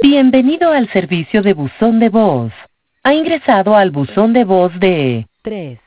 Bienvenido al servicio de buzón de voz. Ha ingresado al buzón de voz de 3